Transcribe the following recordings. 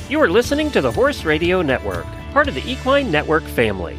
You are listening to the Horse Radio Network, part of the Equine Network family.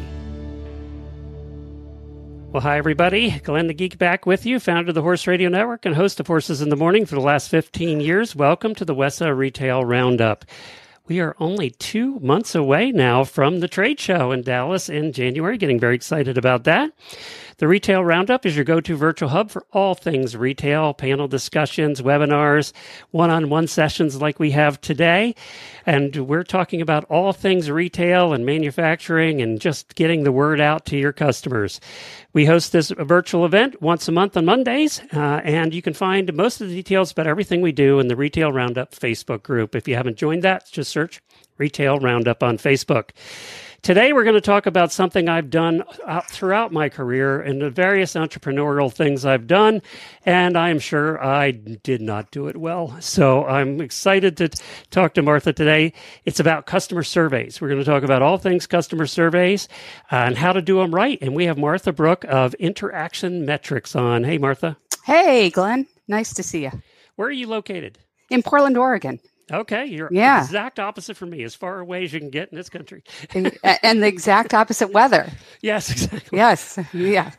Well, hi, everybody. Glenn the Geek back with you, founder of the Horse Radio Network and host of Horses in the Morning for the last 15 years. Welcome to the WESA Retail Roundup. We are only 2 months away now from the trade show in Dallas in January. Getting very excited about that. The Retail Roundup is your go-to virtual hub for all things retail, panel discussions, webinars, one-on-one sessions like we have today. And we're talking about all things retail and manufacturing and just getting the word out to your customers. We host this virtual event once a month on Mondays, and you can find most of the details about everything we do in the Retail Roundup Facebook group. If you haven't joined that, just search Retail Roundup on Facebook. Today, we're going to talk about something I've done throughout my career and the various entrepreneurial things I've done, and I'm sure I did not do it well. So I'm excited to talk to Martha today. It's about customer surveys. We're going to talk about all things customer surveys and how to do them right. And we have Martha Brook of Interaction Metrics on. Hey, Martha. Hey, Glenn. Nice to see you. Where are you located? In Portland, Oregon. Okay, you're exact opposite from me, as far away as you can get in this country. And the exact opposite weather. Yes, exactly. Yes, yeah.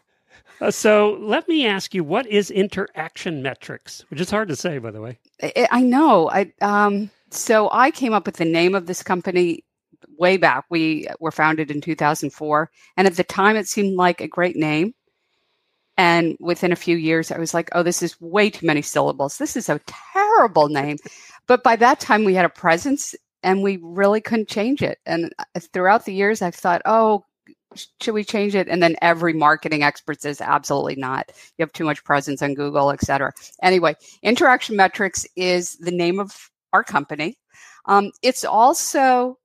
So let me ask you, what is Interaction Metrics? Which is hard to say, by the way. I know. So I came up with the name of this company way back. We were founded in 2004. And at the time, it seemed like a great name. And within a few years, I was like, oh, this is way too many syllables. This is a terrible name. But by that time, we had a presence and we really couldn't change it. And throughout the years, I've thought, oh, should we change it? And then every marketing expert says, absolutely not. You have too much presence on Google, et cetera. Anyway, Interaction Metrics is the name of our company. It's also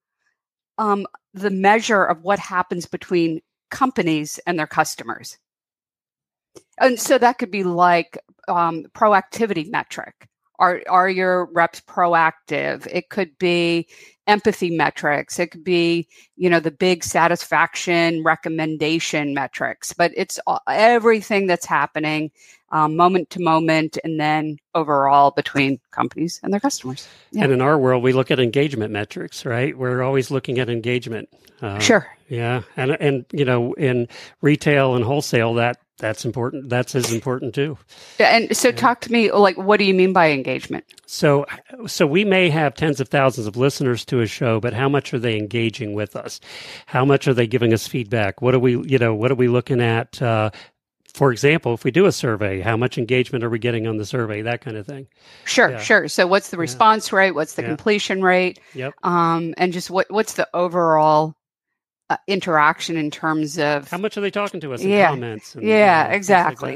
the measure of what happens between companies and their customers. And so that could be like proactivity metric. Are your reps proactive? It could be empathy metrics. It could be, the big satisfaction recommendation metrics. But it's everything that's happening moment to moment and then overall between companies and their customers. Yeah. And in our world, we look at engagement metrics, right? We're always looking at engagement. Sure. Yeah. And in retail and wholesale, that's important. That's as important too. And so talk to me, like, what do you mean by engagement? So we may have tens of thousands of listeners to a show, but how much are they engaging with us? How much are they giving us feedback? What are we looking at? For example, if we do a survey, how much engagement are we getting on the survey? That kind of thing. Sure. So what's the response rate? What's the completion rate? Yep. And just what's the overall interaction in terms of how much are they talking to us in comments? And, exactly.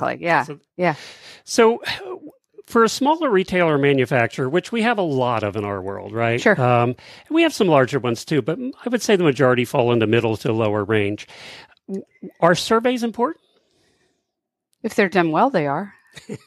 So for a smaller retailer or manufacturer, which we have a lot of in our world, right? Sure. And we have some larger ones too, but I would say the majority fall into middle to lower range. Are surveys important? If they're done well, they are.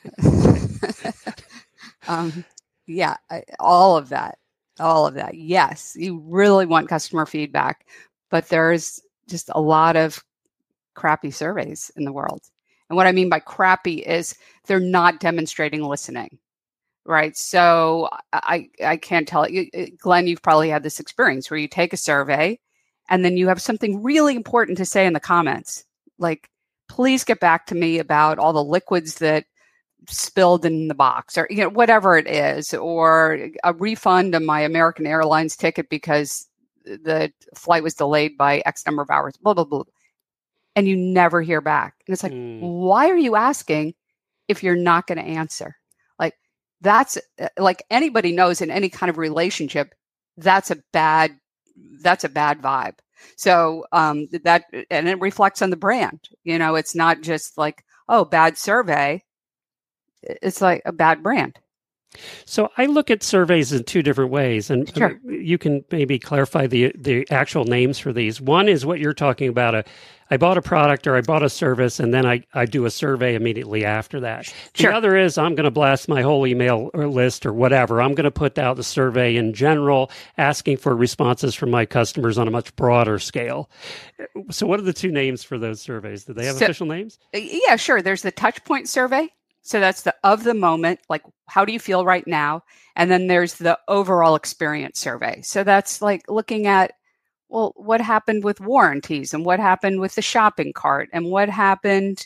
All of that. Yes, you really want customer feedback. But there's just a lot of crappy surveys in the world. And what I mean by crappy is they're not demonstrating listening, right? So I can't tell you, Glenn, you've probably had this experience where you take a survey and then you have something really important to say in the comments. Like, please get back to me about all the liquids that spilled in the box or, whatever it is, or a refund of my American Airlines ticket because the flight was delayed by X number of hours, blah, blah, blah. And you never hear back. And it's like, why are you asking if you're not going to answer? Like, that's like anybody knows in any kind of relationship, that's a bad vibe. So and it reflects on the brand. It's not just like, oh, bad survey. It's like a bad brand. So I look at surveys in two different ways, and sure. You can maybe clarify the actual names for these. One is what you're talking about. I bought a product or I bought a service, and then I do a survey immediately after that. The other is I'm going to blast my whole email list or whatever. I'm going to put out the survey in general, asking for responses from my customers on a much broader scale. So what are the two names for those surveys? Do they have official names? Yeah, sure. There's the Touchpoint survey. So that's the of the moment, like how do you feel right now? And then there's the overall experience survey. So that's like looking at, well, what happened with warranties and what happened with the shopping cart and what happened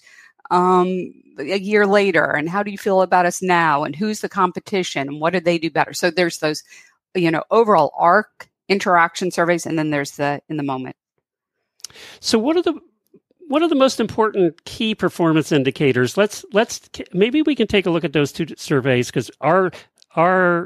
a year later and how do you feel about us now and who's the competition and what did they do better? So there's those, overall arc interaction surveys, and then there's the in the moment. So what are the most important key performance indicators? Let's maybe we can take a look at those two surveys, because our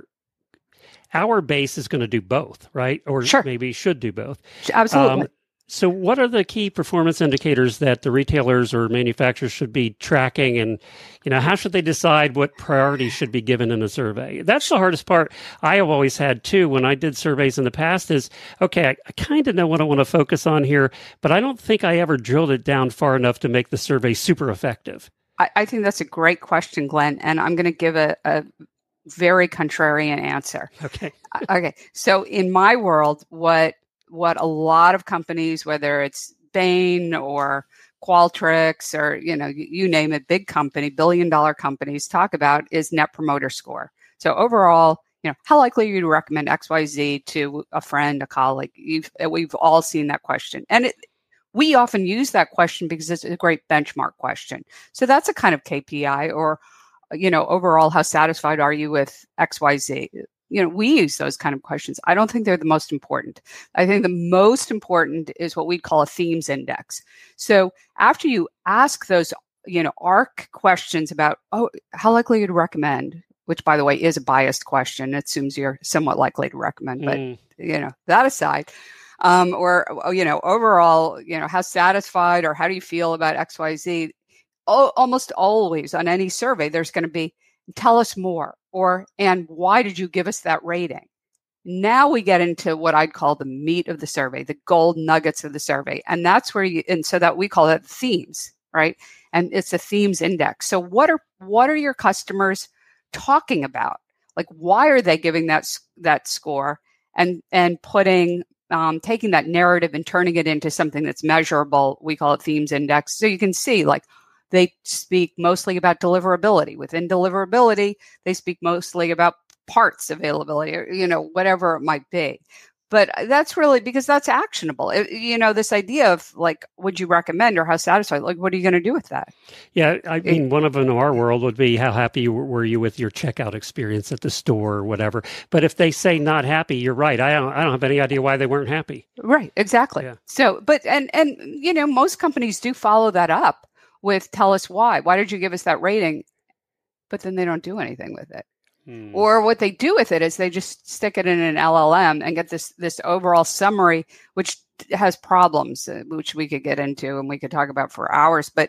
base is going to do both, right? Or Sure. Maybe should do both. Absolutely. So what are the key performance indicators that the retailers or manufacturers should be tracking, and how should they decide what priority should be given in a survey? That's the hardest part I have always had too when I did surveys in the past is, okay, I kind of know what I want to focus on here, but I don't think I ever drilled it down far enough to make the survey super effective. I think that's a great question, Glenn, and I'm going to give a very contrarian answer. Okay. Okay. So in my world, what a lot of companies, whether it's Bain or Qualtrics or, you name it, big company, billion-dollar companies talk about is Net Promoter Score. So overall, how likely are you to recommend XYZ to a friend, a colleague? We've all seen that question. And we often use that question because it's a great benchmark question. So that's a kind of KPI, or, overall, how satisfied are you with XYZ? We use those kind of questions. I don't think they're the most important. I think the most important is what we call a themes index. So after you ask those, ARC questions about, how likely you to recommend, which by the way is a biased question. It assumes you're somewhat likely to recommend, but that aside, or overall, how satisfied or how do you feel about XYZ? Almost always on any survey, there's going to be, tell us more, and why did you give us that rating? Now we get into what I'd call the meat of the survey, the gold nuggets of the survey. And that's where so that we call it themes, right? And it's a themes index. So what are your customers talking about? Like, why are they giving that score and putting, taking that narrative and turning it into something that's measurable? We call it themes index. So you can see, like, they speak mostly about deliverability. Within deliverability, they speak mostly about parts availability, or, whatever it might be. But that's really because that's actionable. This idea of like, would you recommend or how satisfied? Like, what are you going to do with that? Yeah, I mean, one of them in our world would be how happy were you with your checkout experience at the store or whatever. But if they say not happy, you're right. I don't have any idea why they weren't happy. Right, exactly. Yeah. So, but and most companies do follow that up with tell us why. Why did you give us that rating? But then they don't do anything with it. Or what they do with it is they just stick it in an LLM and get this overall summary, which has problems, which we could get into and we could talk about for hours. But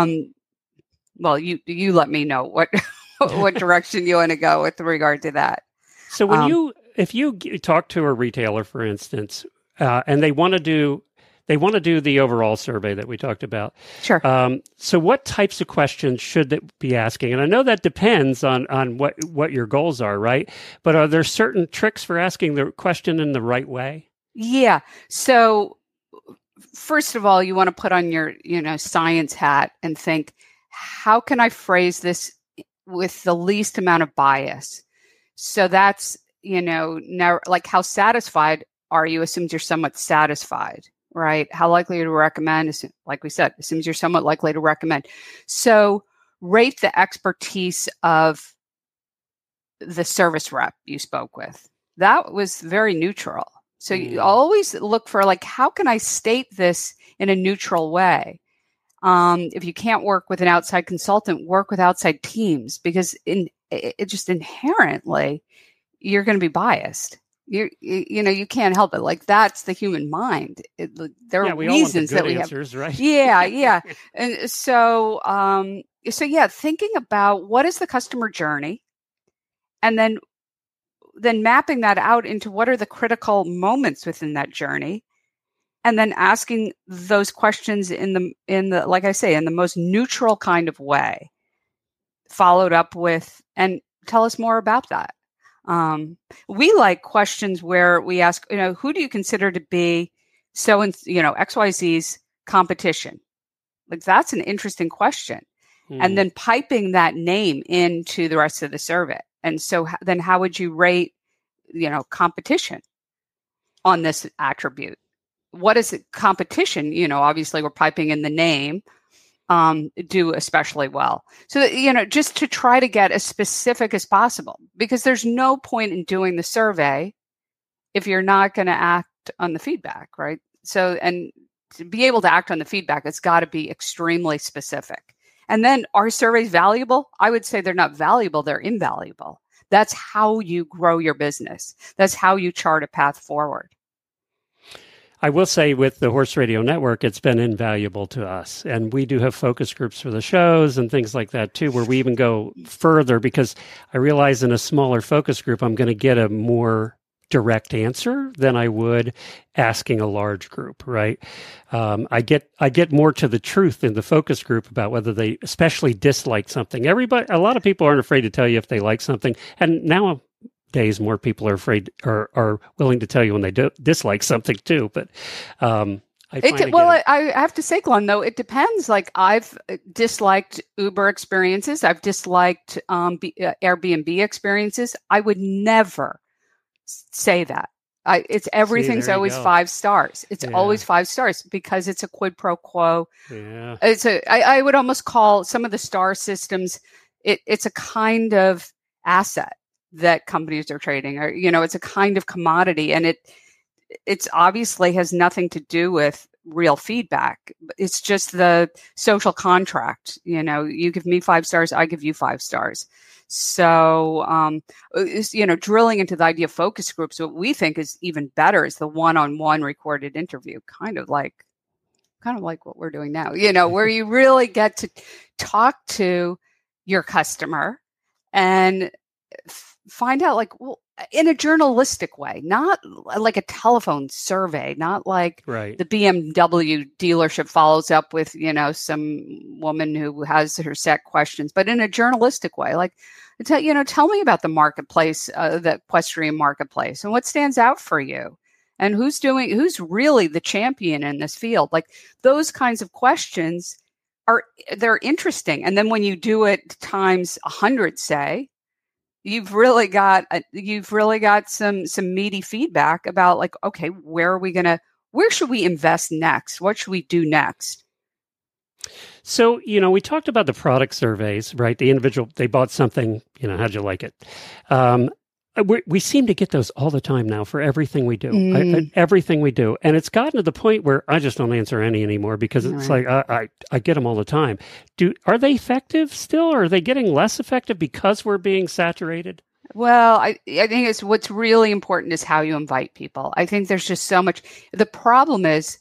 well, you let me know what what direction you want to go with regard to that. So when if you talk to a retailer, for instance, and they want to do the overall survey that we talked about. Sure. So what types of questions should they be asking? And I know that depends on what your goals are, right? But are there certain tricks for asking the question in the right way? Yeah. So first of all, you want to put on your, science hat and think, how can I phrase this with the least amount of bias? So that's, now, like, how satisfied are you assumes you're somewhat satisfied. Right? How likely to recommend, like we said, assumes you're somewhat likely to recommend. So rate the expertise of the service rep you spoke with. That was very neutral. So you always look for, like, how can I state this in a neutral way? If you can't work with an outside consultant, work with outside teams, because it just inherently, you're going to be biased. You can't help it. Like, that's the human mind. There are reasons that we answers, have. Right? Yeah. And so thinking about what is the customer journey, and then mapping that out into what are the critical moments within that journey, and then asking those questions in the like I say, in the most neutral kind of way, followed up with, and tell us more about that. We like questions where we ask, who do you consider to be XYZ's competition? Like, that's an interesting question. and then piping that name into the rest of the survey. And so then how would you rate, competition on this attribute? What is it? Competition? Obviously we're piping in the name, do especially well. So, just to try to get as specific as possible, because there's no point in doing the survey if you're not going to act on the feedback, right? So, and to be able to act on the feedback, it's got to be extremely specific. And then, are surveys valuable? I would say they're not valuable, they're invaluable. That's how you grow your business. That's how you chart a path forward. I will say with the Horse Radio Network, it's been invaluable to us. And we do have focus groups for the shows and things like that too, where we even go further, because I realize in a smaller focus group, I'm going to get a more direct answer than I would asking a large group, right? I get more to the truth in the focus group about whether they especially dislike something. A lot of people aren't afraid to tell you if they like something. And nowadays, more people are afraid or are willing to tell you when they dislike something too. But I have to say, Glenn, though, it depends. Like, I've disliked Uber experiences. I've disliked Airbnb experiences. I would never say that. Everything's always 5 stars. It's always 5 stars because it's a quid pro quo. Yeah. I would almost call some of the star systems, it's a kind of asset that companies are trading, or, it's a kind of commodity, and it's obviously has nothing to do with real feedback. It's just the social contract. You give me 5 stars, I give you 5 stars. So, drilling into the idea of focus groups, what we think is even better is the one-on-one recorded interview, kind of like what we're doing now, where you really get to talk to your customer and find out, in a journalistic way, not like a telephone survey, not like right. The BMW dealership follows up with, some woman who has her set questions, but in a journalistic way, tell me about the marketplace, the equestrian marketplace, and what stands out for you, and who's really the champion in this field. Like, those kinds of questions they're interesting. And then when you do it times 100, say, you've really got some meaty feedback about, like, okay, where should we invest next? What should we do next? So, we talked about the product surveys, right? The individual, they bought something, how'd you like it? We seem to get those all the time now for everything we do, everything we do. And it's gotten to the point where I just don't answer any anymore, because it's like, I get them all the time. Are they effective still, or are they getting less effective because we're being saturated? Well, I think what's really important is how you invite people. I think there's just so much. The problem is,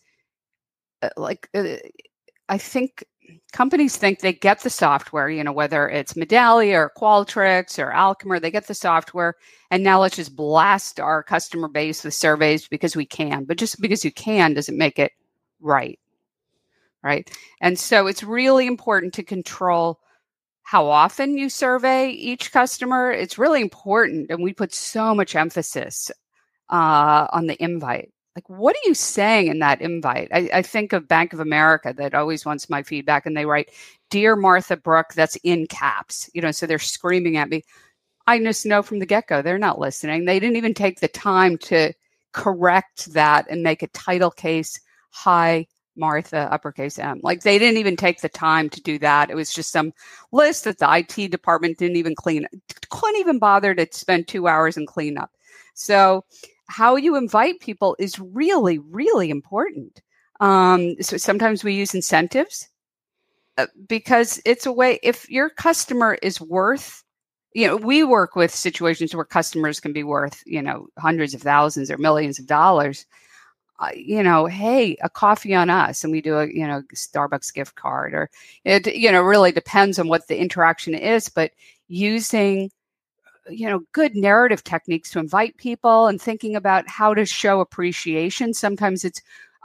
I think companies think they get the software, whether it's Medallia or Qualtrics or Alchemer, they get the software, and now let's just blast our customer base with surveys because we can. But just because you can doesn't make it right. Right. And so it's really important to control how often you survey each customer. It's really important. And we put so much emphasis on the invite. Like, what are you saying in that invite? I think of Bank of America that always wants my feedback, and they write, "Dear Martha Brooke," that's in caps, so they're screaming at me. I just know from the get-go, they're not listening. They didn't even take the time to correct that and make a title case, "Hi, Martha, uppercase M." Like, they didn't even take the time to do that. It was just some list that the IT department couldn't even bother to spend 2 hours and clean up. So how you invite people is really, really important. So sometimes we use incentives because it's a way, if your customer is worth, we work with situations where customers can be worth, hundreds of thousands or millions of dollars. Hey, a coffee on us, and we do a, Starbucks gift card, or it, really depends on what the interaction is, but using good narrative techniques to invite people and thinking about how to show appreciation. Sometimes it's,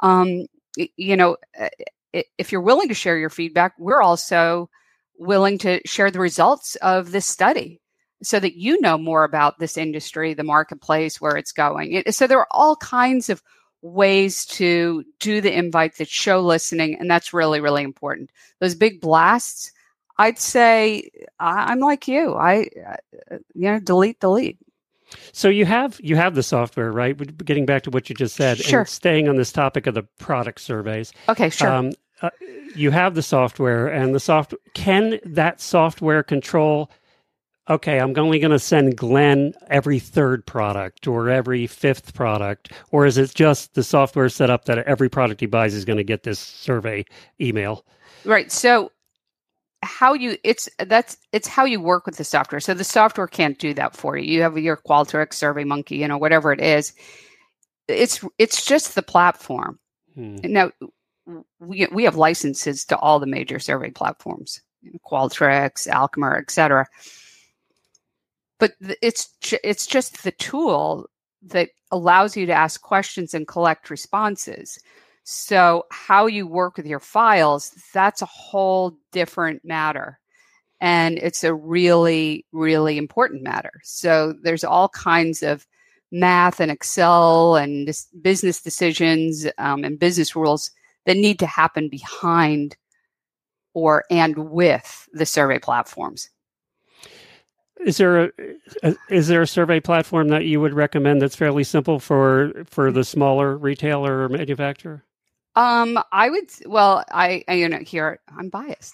if you're willing to share your feedback, we're also willing to share the results of this study so that you know more about this industry, the marketplace, where it's going. So there are all kinds of ways to do the invite that show listening, and that's really, really important. Those big blasts, I'd say I'm like you. Delete. So you have the software, right? Getting back to what you just said, Sure. and staying on this topic of the product surveys. Okay, sure. You have the software, and can that software control? Okay, I'm only going to send Glenn every third product or every fifth product, or is it just the software set up that every product he buys is going to get this survey email? Right. So it's how you work with the software. So the software can't do that for you. You have your Qualtrics, SurveyMonkey, whatever it is. It's just the platform. Now we have licenses to all the major survey platforms, Qualtrics, Alkmer, etc. But it's just the tool that allows you to ask questions and collect responses. So how you work with your files, that's a whole different matter. And it's a really, really important matter. So there's all kinds of math and Excel and business decisions and business rules that need to happen behind and with the survey platforms. Is there a survey platform that you would recommend that's fairly simple for the smaller retailer or manufacturer? I would. Well, here I'm biased.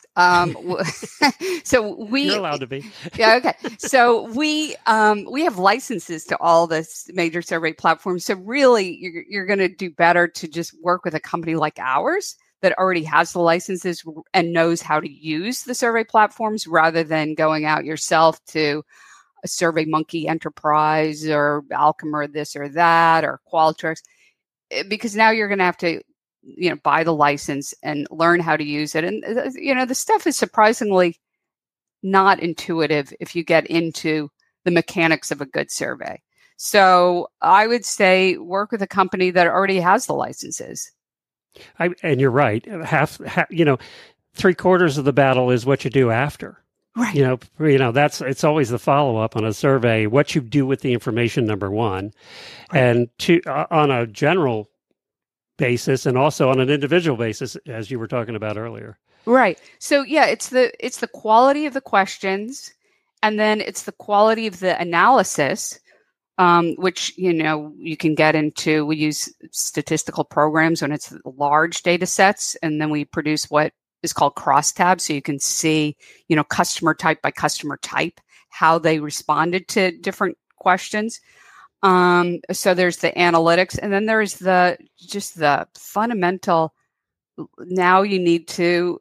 So you're allowed to be. Yeah. Okay. So we have licenses to all the major survey platforms. So really, you're going to do better to just work with a company like ours that already has the licenses and knows how to use the survey platforms, rather than going out yourself to a SurveyMonkey Enterprise or Alkmer this or that or Qualtrics, because now you're going to have to buy the license and learn how to use it. And the stuff is surprisingly not intuitive if you get into the mechanics of a good survey. So I would say work with a company that already has the licenses. And you're right. Half, 3/4 of the battle is what you do after. Right. It's always the follow-up on a survey, what you do with the information, number one, right. And on a general basis and also on an individual basis, as you were talking about earlier. Right. So yeah, it's the quality of the questions, and then it's the quality of the analysis, which you can get into. We use statistical programs when it's large data sets, and then we produce what is called crosstabs, so you can see customer type by customer type how they responded to different questions. So there's the analytics, and then there's the fundamental. Now you need to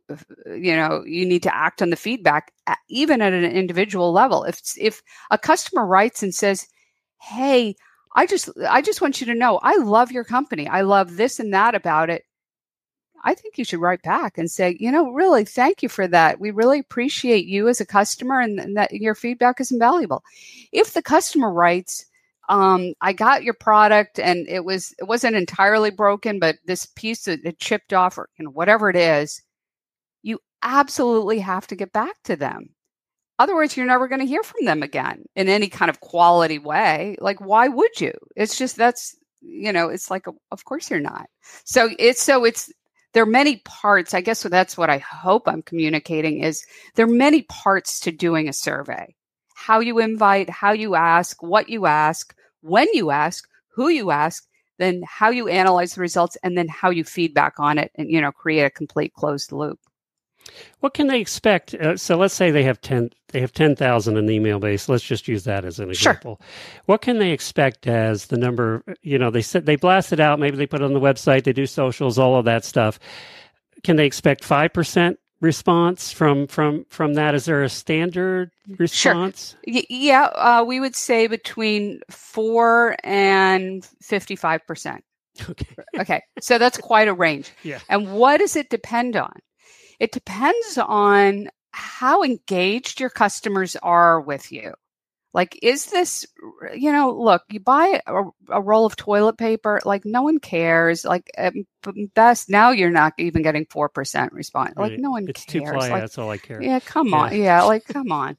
act on the feedback, even at an individual level. If a customer writes and says, "Hey, I just want you to know, I love your company. I love this and that about it," I think you should write back and say, really, thank you for that. We really appreciate you as a customer, and that your feedback is invaluable. If the customer writes, I got your product and it wasn't entirely broken, but this piece that it chipped off, or whatever it is, you absolutely have to get back to them. Otherwise, you're never going to hear from them again in any kind of quality way. Like, why would you? It's just it's like, of course you're not. So there are many parts. I guess that's what I hope I'm communicating is there are many parts to doing a survey. How you invite, how you ask, what you ask, when you ask, who you ask, then how you analyze the results, and then how you feedback on it and, create a complete closed loop. What can they expect? So let's say they have 10,000 in the email base. Let's just use that as an example. Sure. What can they expect as the number? They said they blast it out. Maybe they put it on the website. They do socials, all of that stuff. Can they expect 5% response from that? Is there a standard response? Sure. Yeah, we would say between 4 and 55%. Okay. So that's quite a range. Yeah. And what does it depend on? It depends on how engaged your customers are with you. Like, is this, look, you buy a roll of toilet paper, like no one cares. Like at best, now you're not even getting 4% response. Like no one cares. It's 2 ply, that's all I care. Yeah, come on. Yeah, come on.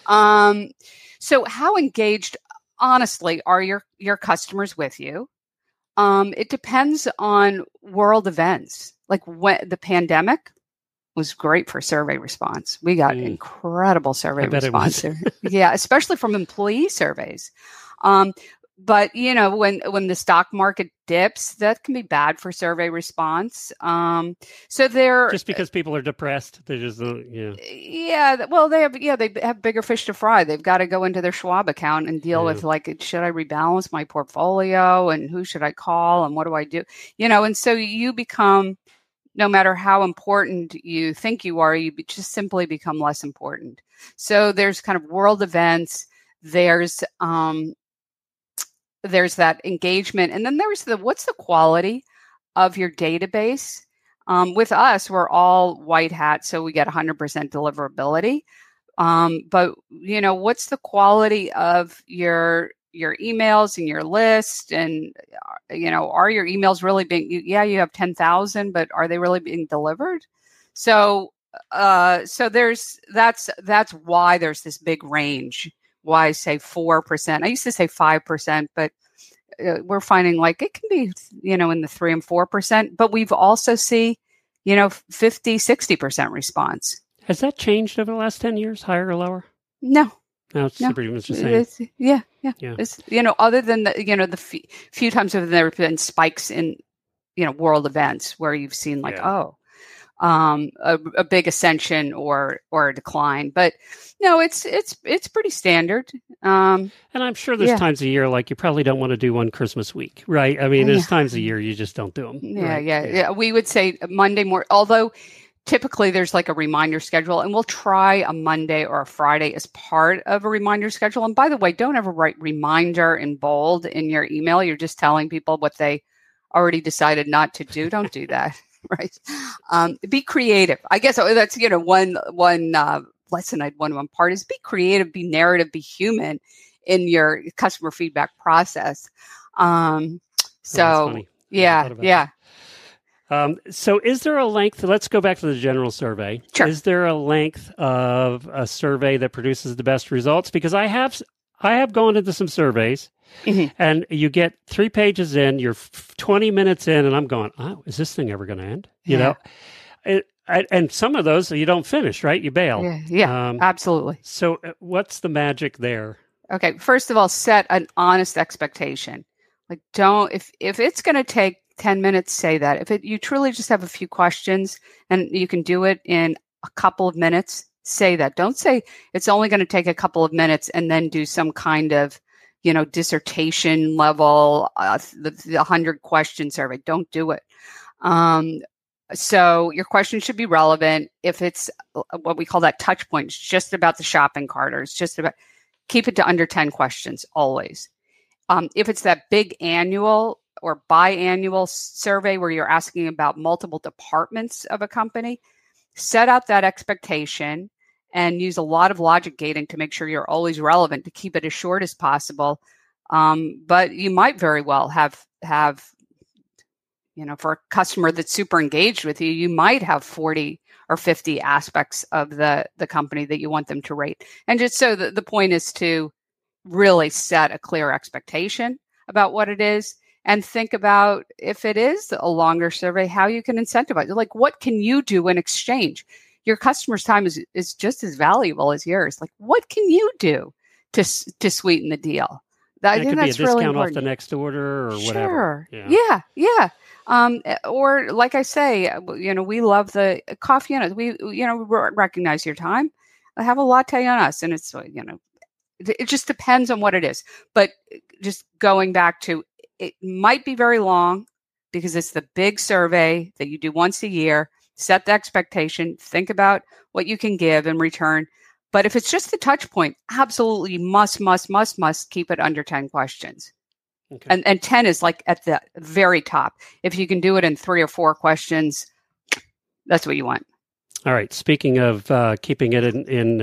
So how engaged, honestly, are your customers with you? It depends on world events, like when the pandemic. was great for survey response. We got incredible survey response. Yeah, especially from employee surveys. But when the stock market dips, that can be bad for survey response. So they're just because people are depressed, they just yeah. Well, they have bigger fish to fry. They've got to go into their Schwab account and deal with should I rebalance my portfolio and who should I call and what do I do? And so you become, no matter how important you think you are, you just simply become less important. So there's kind of world events. There's that engagement. And then there's what's the quality of your database? With us, we're all white hat, so we get 100% deliverability. But, what's the quality of your emails and your list? And, are your emails really being, you have 10,000, but are they really being delivered? So that's why there's this big range. Why I say 4%. I used to say 5%, but we're finding like it can be, in the 3 and 4%, but we've also see, 50, 60% response. Has that changed over the last 10 years, higher or lower? No. No, it's pretty much the same. Yeah. It's, other than the few times there have been spikes in, world events where you've seen a big ascension or a decline, but no, it's pretty standard. And I'm sure there's times a year like you probably don't want to do one Christmas week, right? I mean, there's times a year you just don't do them. Yeah. We would say Monday morning, although typically there's like a reminder schedule, and we'll try a Monday or a Friday as part of a reminder schedule. And by the way, don't ever write reminder in bold in your email. You're just telling people what they already decided not to do. Don't do that. Right. Be creative. I guess that's, one lesson I'd want to impart is be creative, be narrative, be human in your customer feedback process. So is there a length? Let's go back to the general survey. Sure. Is there a length of a survey that produces the best results? Because I have gone into some surveys. Mm-hmm. And you get 3 pages in, you're 20 minutes in, and I'm going, oh, is this thing ever going to end? And some of those you don't finish, right? You bail. Yeah, absolutely. So what's the magic there? Okay, first of all, set an honest expectation. Like, if it's going to take 10 minutes, say that. If you truly just have a few questions and you can do it in a couple of minutes, say that. Don't say it's only going to take a couple of minutes and then do some kind of dissertation level, the 100 question survey. Don't do it. So your question should be relevant. If it's what we call that touch point, it's just about the shopping cart, or it's just about, keep it to under 10 questions always. If it's that big annual or biannual survey where you're asking about multiple departments of a company, set out that expectation and use a lot of logic gating to make sure you're always relevant, to keep it as short as possible. But you might very well have, for a customer that's super engaged with you, you might have 40 or 50 aspects of the company that you want them to rate. And just so the point is to really set a clear expectation about what it is, and think about, if it is a longer survey, how you can incentivize it. Like, what can you do in exchange? Your customer's time is just as valuable as yours. Like, what can you do to sweeten the deal? I think that's really important. It could be a discount off the next order or whatever. Sure. Yeah. Or like I say, we love the coffee on us. We recognize your time. Have a latte on us, and it's it just depends on what it is. But just going back to, it might be very long because it's the big survey that you do once a year. Set the expectation, think about what you can give in return. But if it's just the touch point, absolutely must keep it under 10 questions. Okay. And 10 is like at the very top. If you can do it in 3 or 4 questions, that's what you want. All right. Speaking of keeping it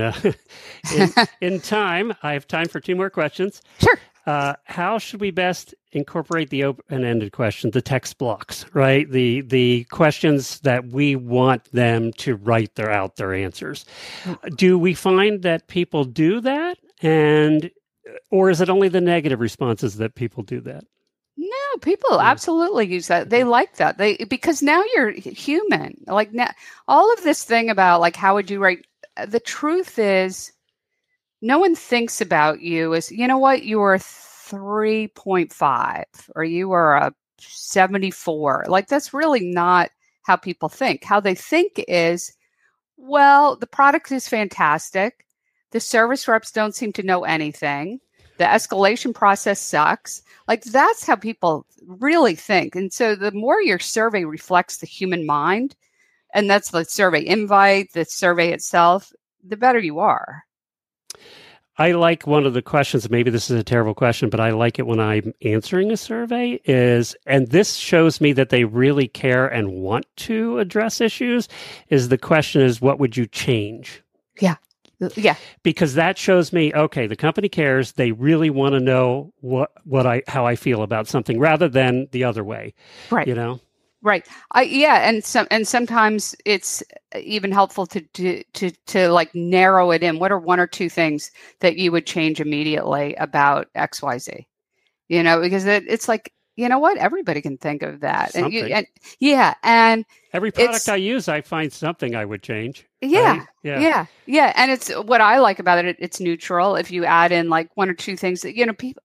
in time, I have time for 2 more questions. Sure. How should we best incorporate the open-ended questions, the text blocks, right? The questions that we want them to write out their answers. Do we find that people do that, or is it only the negative responses that people do that? No, people absolutely use that. They like that. Because now you're human. Like now, all of this thing about like how would you rate? The truth is, no one thinks about you as, you know what, you are 3.5 or you are a 74. Like that's really not how people think. How they think is, well, the product is fantastic. The service reps don't seem to know anything. The escalation process sucks. Like that's how people really think. And so the more your survey reflects the human mind, and that's the survey invite, the survey itself, the better you are. I like one of the questions, maybe this is a terrible question, but I like it when I'm answering a survey and this shows me that they really care and want to address issues, is the question is, what would you change? Yeah. Yeah. Because that shows me, okay, the company cares. They really want to know how I feel about something rather than the other way. Right. You know? Right. And sometimes it's even helpful to like narrow it in. What are one or two things that you would change immediately about XYZ? You know, because it's like, you know what? Everybody can think of that. Something. And every product I use, I find something I would change. Yeah, right? Yeah. And it's what I like about it. It's neutral. If you add in like one or two things that, you know, people,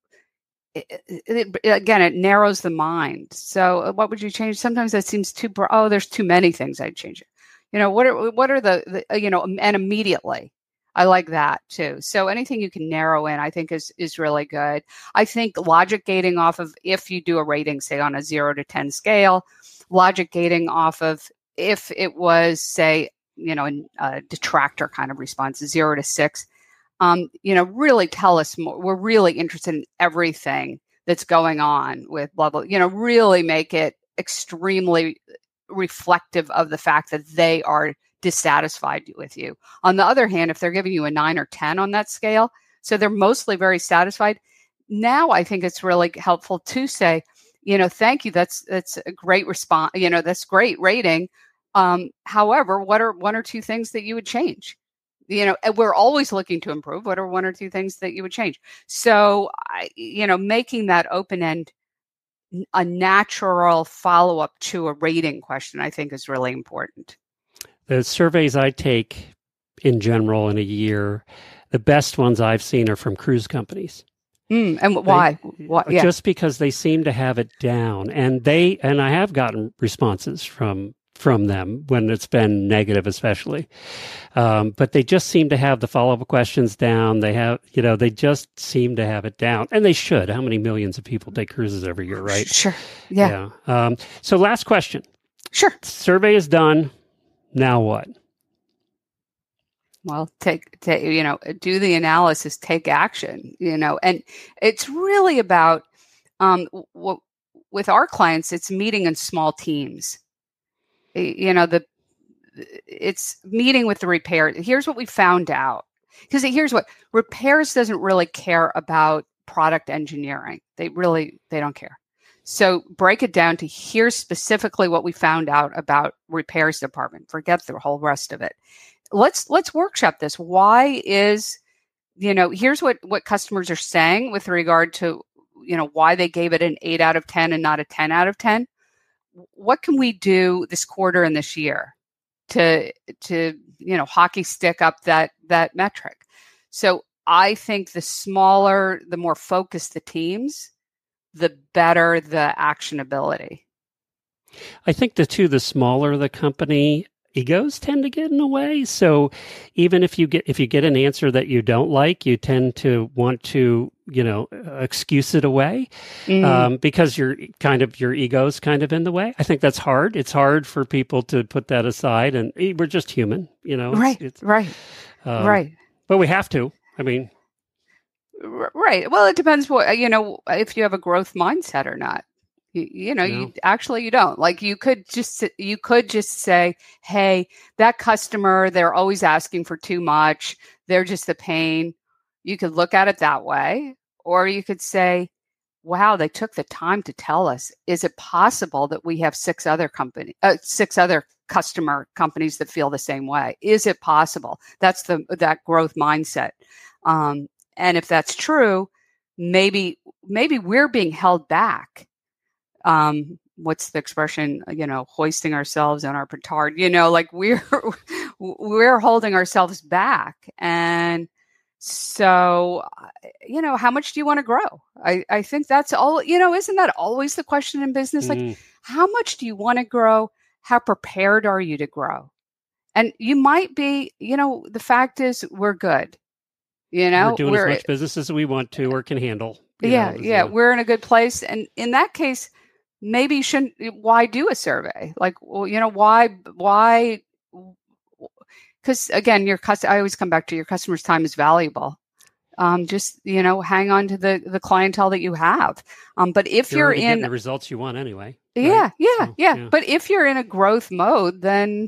again, it narrows the mind. So what would you change? Sometimes that seems too broad. Oh, there's too many things I'd change. You know, what are the you know, and immediately. I like that too. So anything you can narrow in, I think is really good. I think logic gating off of, if you do a rating, say on a 0 to 10 scale, logic gating off of if it was, say, you know, a detractor kind of response, 0 to 6. You know, really tell us more. We're really interested in everything that's going on with blah, blah, you know, really make it extremely reflective of the fact that they are dissatisfied with you. On the other hand, if they're giving you a 9 or 10 on that scale, so they're mostly very satisfied. Now, I think it's really helpful to say, you know, thank you. That's a great response. You know, that's great rating. However, what are one or two things that you would change? You know, we're always looking to improve. What are one or two things that you would change? So, you know, making that open end a natural follow-up to a rating question, I think is really important. The surveys I take in general in a year, the best ones I've seen are from cruise companies. And why? Yeah. Just because they seem to have it down, and I have gotten responses from them when it's been negative, especially. But they just seem to have the follow-up questions down. They have, you know, they just seem to have it down, and they should. How many millions of people take cruises every year, right? Sure. Yeah. So last question. Sure. Survey is done. Now what? Well, you know, do the analysis, take action, you know, and it's really about, with our clients, it's meeting in small teams. You know, it's meeting with the repair. Here's what we found out. Because here's what, repairs doesn't really care about product engineering. They don't care. So break it down to here's specifically what we found out about repairs department. Forget the whole rest of it. Let's workshop this. Why is, you know, here's what customers are saying with regard to, you know, why they gave it an 8 out of 10 and not a 10 out of 10. What can we do this quarter and this year to you know, hockey stick up that metric? So I think the smaller, the more focused the teams, the better the actionability. I think the smaller the company, egos tend to get in the way. So even if you get an answer that you don't like, you tend to want to, you know, excuse it away because your ego's kind of in the way. I think that's hard. It's hard for people to put that aside, and we're just human, you know. Right. But we have to. I mean, right. Well, it depends what, you know, if you have a growth mindset or not. You know, you don't. Like you could just say, hey, that customer, they're always asking for too much. They're just a pain. You could look at it that way. Or you could say, wow, they took the time to tell us. Is it possible that we have 6 other customer companies that feel the same way? Is it possible? That's that growth mindset. And if that's true, maybe we're being held back what's the expression, hoisting ourselves on our petard, like we're holding ourselves back. And so, how much do you want to grow? I think that's all, isn't that always the question in business? Like, how much do you want to grow? How prepared are you to grow? And you might be, the fact is we're good. We're doing as much business as we want to or can handle. We're in a good place. And in that case, maybe you shouldn't, why do a survey? Like, well, why? Because again, I always come back to your customer's time is valuable. Just, hang on to the clientele that you have. But if you're in the results you want anyway. Right? Yeah. But if you're in a growth mode, then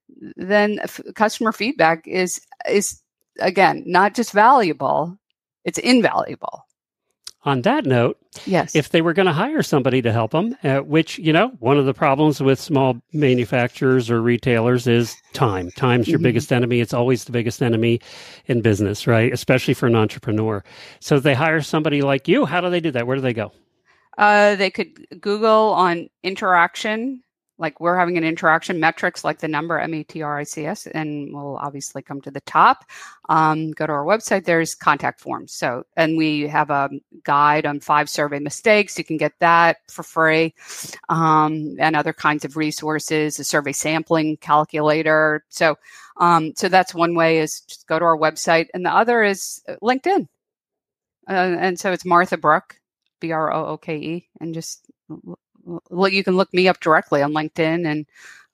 customer feedback is again, not just valuable, it's invaluable. On that note, yes, if they were going to hire somebody to help them, which, one of the problems with small manufacturers or retailers is time. Time's your biggest enemy. It's always the biggest enemy in business, right? Especially for an entrepreneur. So if they hire somebody like you, how do they do that? Where do they go? They could Google on interaction, like we're having an interaction, metrics like the number METRICS, and we'll obviously come to the top. Go to our website, there's contact forms. So, and we have a guide on 5 survey mistakes. You can get that for free, and other kinds of resources, a survey sampling calculator. So that's one way, is just go to our website. And the other is LinkedIn. And so it's Martha Brooke, Brooke, and just you can look me up directly on LinkedIn,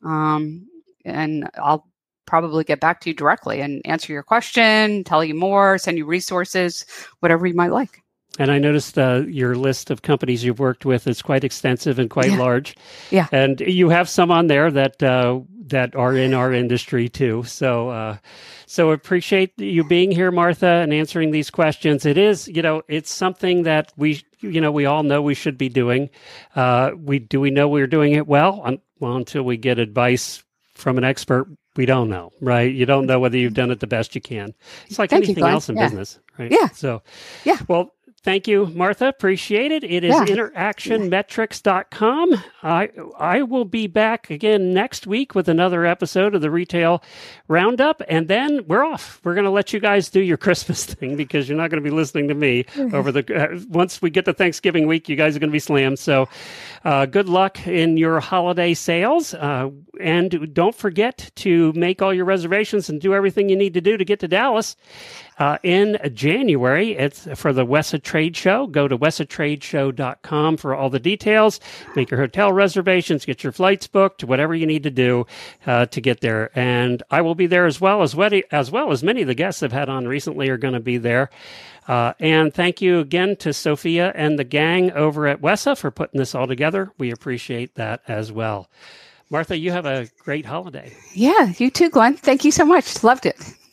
and I'll probably get back to you directly and answer your question, tell you more, send you resources, whatever you might like. And I noticed your list of companies you've worked with is quite extensive and quite large. Yeah. And you have some on there that are in our industry too. So appreciate you being here, Martha, and answering these questions. It is, it's something that we all know we should be doing. We know we're doing it well? Well, until we get advice from an expert, we don't know, right? You don't know whether you've done it the best you can. It's like anything else in business, right? Yeah. So, yeah. Well, thank you, Martha. Appreciate it. It is interactionmetrics.com. I will be back again next week with another episode of the Retail Roundup, and then we're off. We're going to let you guys do your Christmas thing because you're not going to be listening to me over once we get to Thanksgiving week. You guys are going to be slammed. So good luck in your holiday sales, and don't forget to make all your reservations and do everything you need to do to get to Dallas. In January, it's for the WESA Trade Show. Go to wesatradeshow.com for all the details. Make your hotel reservations, get your flights booked, whatever you need to do to get there. And I will be there as well as many of the guests I've had on recently are going to be there. And thank you again to Sophia and the gang over at WESA for putting this all together. We appreciate that as well. Martha, you have a great holiday. Yeah, you too, Glenn. Thank you so much. Loved it.